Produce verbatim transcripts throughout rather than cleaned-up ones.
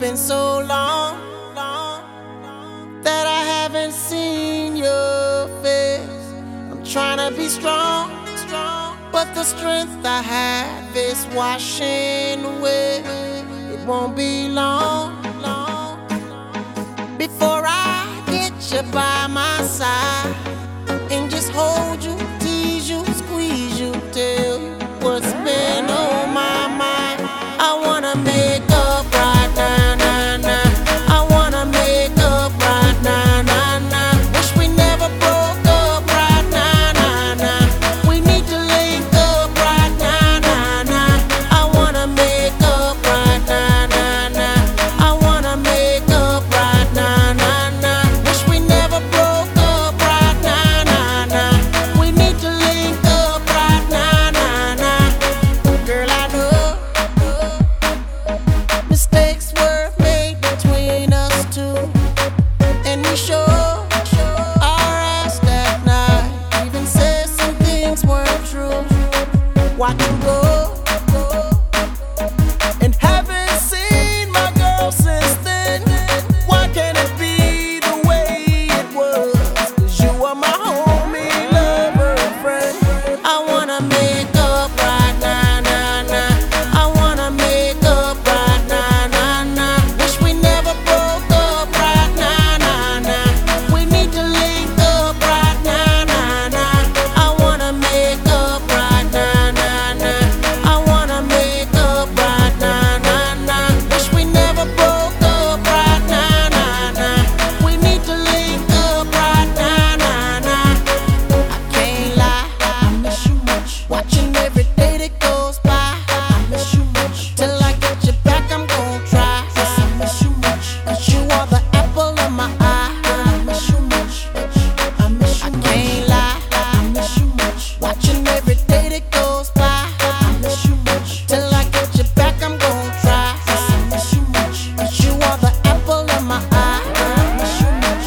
been so long, long that I haven't seen your face. I'm trying to be strong, strong, but the strength I have is washing away. It won't be long, long before I get you by my side and just hold you, tease you, squeeze you, tell you what's been on my mind. I wanna make up right now, now, now. I wanna make up right now, now, now. Wish we never broke up right now, now, now. We need to link up right now, now, now. I wanna make up right now, now, now. I wanna make up right now, now, now. Wish we never broke up right now, now, now. We need to link up right now, now, now. Girl, I know mistakes were made between us two, and we sure our ass that night. Even said some things weren't true. Watch you go, and haven't seen my girl since then. Why can't it be the way it was? 'Cause you are my homie, lover, and friend. I wanna make up right now, now, now. I wanna make up right now, now, now. Wish we never broke up right now, now, now. We need to link up right now, now, now. I wanna make up right now, now, now. I wanna make up right now, now, now. Wish we never broke up right now, now, now. We need to link up right now, now, now. I can't lie, I miss you much. Watching every day that goes by, I miss you much. Till I get you back, I'm gon' try. Yes, I miss you much. 'Cause you are the apple of my eye. I miss you much. I miss you much. I can't lie, I miss you much. Watching every day that goes by, I miss you much. Till I get you back, I'm gon' try. Yes, I miss you much. 'Cause you are the apple of my eye. I miss you much.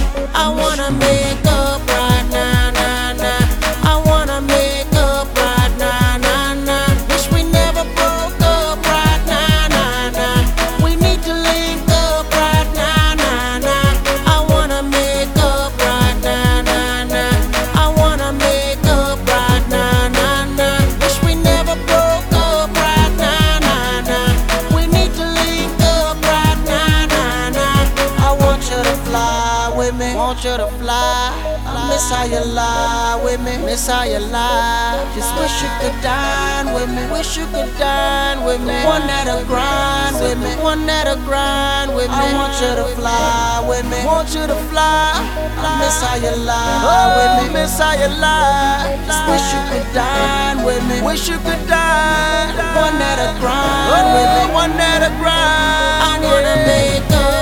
I wanna make up right now, now, now. I wanna make up right now, now, now. Wish we never broke up right now, now, now. We need to link up right now, now, now. I wanna make up right now, now, now. I wanna make up right now, now, now. Wish we never broke up right now, now, now. We need to link up right now, now, now. I want you to fly with me, want you to fly. I miss how you lie with me, miss how you lie. Just wish you could dine with me, wish you could dine with me. One that'll grind with me, one that'll grind with me. I want you to fly with me, want you to fly. I miss how you lie with me, miss how you lie. Just wish you could dine with me, wish you could dine. One that'll grind with me, one that'll grind. I wanna make up